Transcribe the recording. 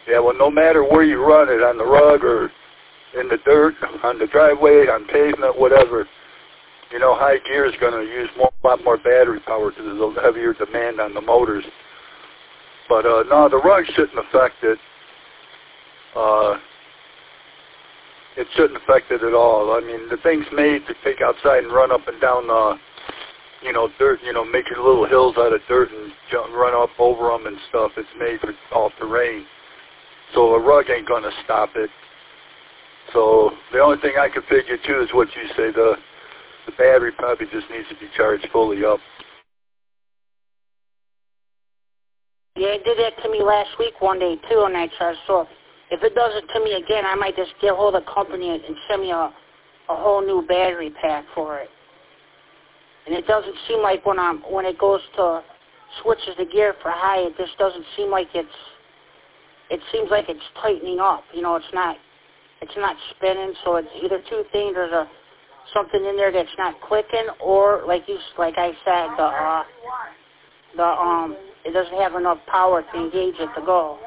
Yeah, well, no matter where you run it, on the rug or in the dirt, on the driveway, on pavement, whatever, you know, high gear is going to use a lot more battery power because there's a heavier demand on the motors. But no, the rug shouldn't affect it. It shouldn't affect it at all. I mean, the thing's made to take outside and run up and down, you know, dirt, you know, making little hills out of dirt and run up over them and stuff. It's made for all terrain. So a rug ain't going to stop it. So the only thing I could figure, too, is what you say. The battery probably just needs to be charged fully up. Yeah, it did that to me last week one day, too, and I charged. So if it does it to me again, I might just get hold of the company and send me a whole new battery pack for it. And it doesn't seem like when it goes to switches the gear for high, it just doesn't seem like it seems like it's tightening up. You know, it's not spinning. So it's either two things. There's something in there that's not clicking, or like I said, it doesn't have enough power to engage it to go.